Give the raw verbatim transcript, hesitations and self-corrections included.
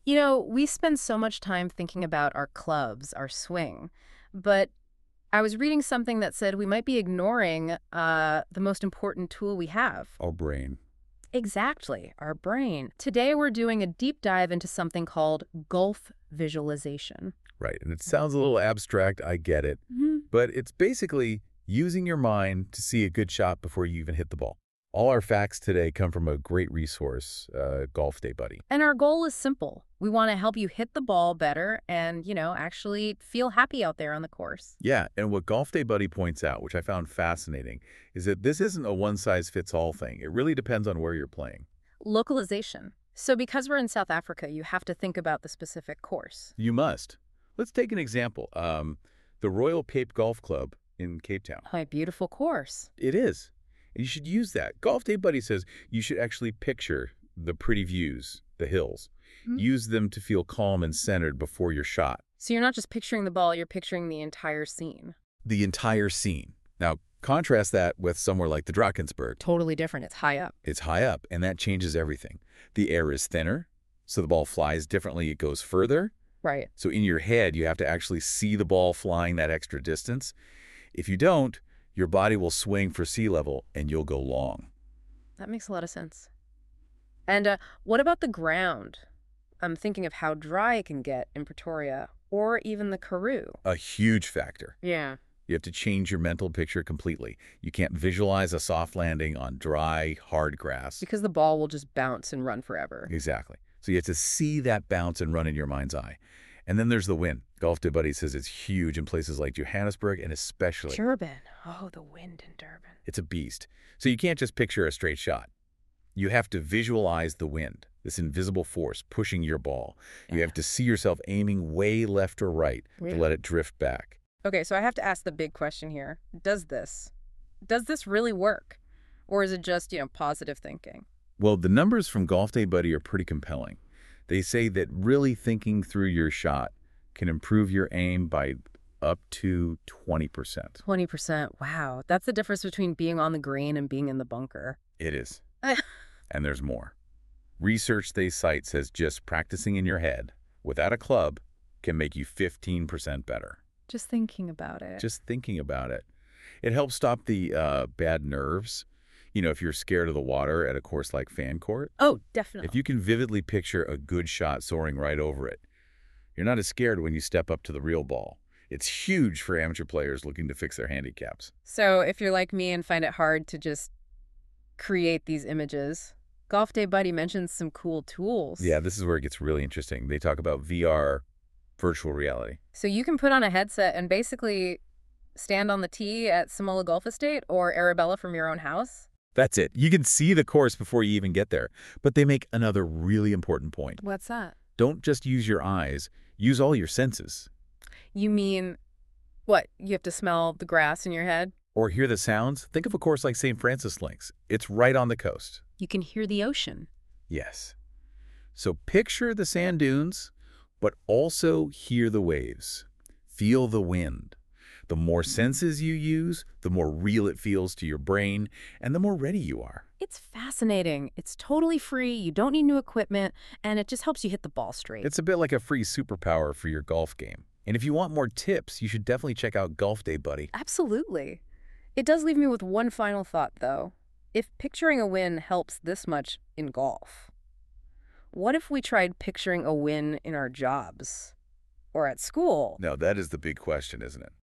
You know, we spend so much time thinking about our clubs, our swing, but I was reading something that said we might be ignoring uh, the most important tool we have. Our brain. Exactly, our brain. Today we're doing a deep dive into something called gulf visualization. Right. And it sounds a little abstract, I get it. Mhm. But it's basically using your mind to see a good shot before you even hit the ball. All our facts today come from a great resource, uh, Golf Day Buddy. And our goal is simple. We want to help you hit the ball better and, you know, actually feel happy out there on the course. Yeah, and what Golf Day Buddy points out, which I found fascinating, is that this isn't a one-size-fits-all thing. It really depends on where you're playing. Localization. So because we're in South Africa, you have to think about the specific course. You must. Let's take an example. Um, the Royal Cape Golf Club in Cape Town. Oh, a beautiful course. It is. And you should use that. Golf Day Buddy says you should actually picture the pretty views, the hills. Hmm. Use them to feel calm and centered before your shot. So you're not just picturing the ball, you're picturing the entire scene. The entire scene. Now, contrast that with somewhere like the Drakensberg. Totally different. It's high up. It's high up, and that changes everything. The air is thinner, so the ball flies differently. It goes further. Right. So in your head, you have to actually see the ball flying that extra distance. If you don't, your body will swing for sea level, and you'll go long. That makes a lot of sense. And uh, what about the ground? I'm thinking of how dry it can get in Pretoria or even the Karoo. A huge factor. Yeah. You have to change your mental picture completely. You can't visualize a soft landing on dry, hard grass. Because the ball will just bounce and run forever. Exactly. So you have to see that bounce and run in your mind's eye. And then there's the wind. Golf Day Buddy says it's huge in places like Johannesburg and especially... Durban. Oh, the wind in Durban. It's a beast. So you can't just picture a straight shot. You have to visualize the wind, this invisible force pushing your ball. You Yeah. have to see yourself aiming way left or right Really? to let it drift back. Okay, so I have to ask the big question here. Does this, does this really work? Or is it just, you know, positive thinking? Well, the numbers from Golf Day Buddy are pretty compelling. They say that really thinking through your shot can improve your aim by up to twenty percent. twenty percent. Wow. That's the difference between being on the green and being in the bunker. It is. And there's more. Research they cite says just practicing in your head without a club can make you fifteen percent better. Just thinking about it. Just thinking about it. It helps stop the uh, bad nerves. You know, if you're scared of the water at a course like Fancourt, Oh, definitely. if you can vividly picture a good shot soaring right over it, you're not as scared when you step up to the real ball. It's huge for amateur players looking to fix their handicaps. So if you're like me and find it hard to just create these images, Golf Day Buddy mentions some cool tools. Yeah, this is where it gets really interesting. They talk about V R, virtual reality. So you can put on a headset and basically stand on the tee at Samola Golf Estate or Arabella from your own house. That's it. You can see the course before you even get there. But they make another really important point. What's that? Don't just use your eyes. Use all your senses. You mean, what, you have to smell the grass in your head? Or hear the sounds. Think of a course like Saint Francis Links. It's right on the coast. You can hear the ocean. Yes. So picture the sand dunes, but also hear the waves. Feel the wind. The more senses you use, the more real it feels to your brain, and the more ready you are. It's fascinating. It's totally free. You don't need new equipment, and it just helps you hit the ball straight. It's a bit like a free superpower for your golf game. And if you want more tips, you should definitely check out Golf Day Buddy. Absolutely. It does leave me with one final thought, though. If picturing a win helps this much in golf, what if we tried picturing a win in our jobs or at school? Now, that is the big question, isn't it?